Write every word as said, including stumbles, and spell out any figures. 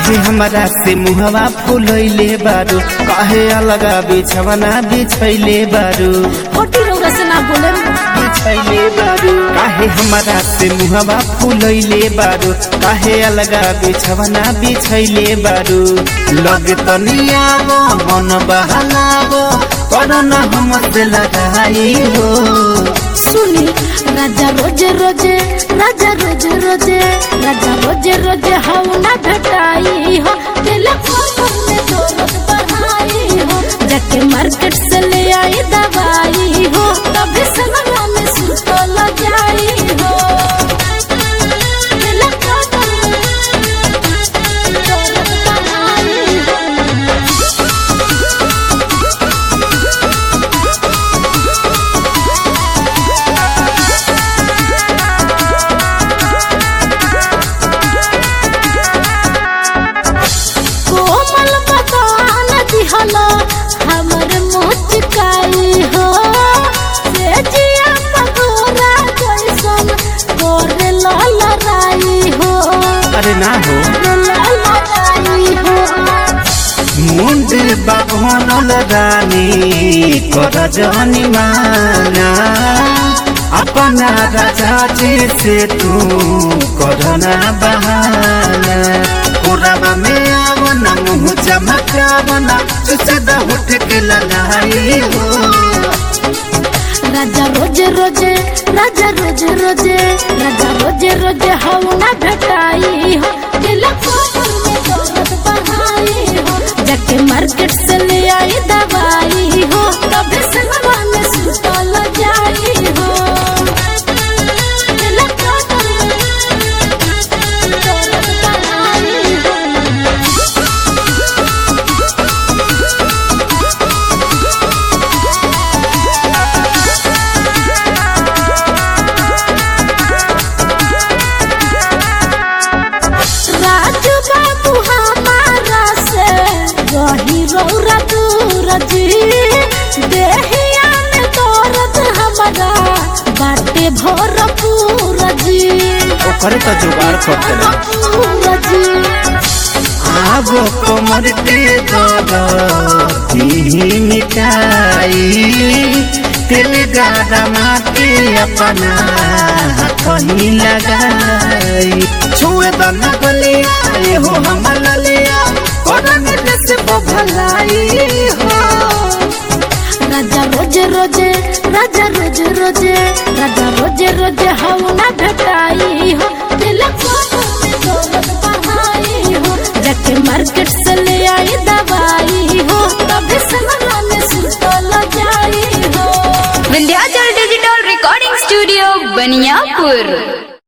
काहे हमरा से मुहवा फुलैले बारू, काहे अलगा बिछवना बिछैले बारू, होटी रौरा से ना बोले बिछैले बारू। काहे हमरा से मुहवा फुलैले बारू, काहे अलगा बिछवना बिछैले बारू। लगे तनियावो मन बहलावो, करना हमसे लगाई हो। सुनी राजा रोजे रोजे राजा रोजे रोजे राजा रोजे रोजे हाउ ना भेटाई हो, टेलीफोन में दौलत बढ़ाई हो, जाके मार्केट से ले आई दवाई हो, तभी सनवा में सुतल जाई हो। हमर मुचकाई हो से जिया पकोरा जैसन करे ललराई हो। अरे ना हो ललराई हो मुंड बाभनल रानी कर जनी माना, अपना राजा जी से तू करना बहाना। कोराबा में आवना मुँह चमकावना, चुसदा उठ के ललाई हो। राजा रोजे रोजे राजा रोजे रोजे राजा रोजे रोजे हाउ ना भेटाई हो, टेलीफोन में दौलत बढ़ाई हो, जाके मार्केट से ले आई दवाई हो, तभी सनवा में सुतल जाई हो। राजू बाबू हमारा से रही रौरा दूर जी, देहिया में दर्द हमारा बाटे भरपूर जी। ओकरे तो जुगाड़ करते पूरा जी आगो कमर के दी मिठाई, तेल गाड़ा के अपना कहीं लगाई। छुए दाना गलिया हो हमर ललिया, कोना से भलाई हो। राजा रोजे रोजे राजा रोजे रोजे राजा रोजे रोजे हाउ ना भेटाई हो, टेलीफोन में दौलत बढ़ाई हो, जाके मार्केट से ले आई दवाई हो, तभी सनवा में सुतल जाई हो। Vindhyachal digital recording studio Baniyapur.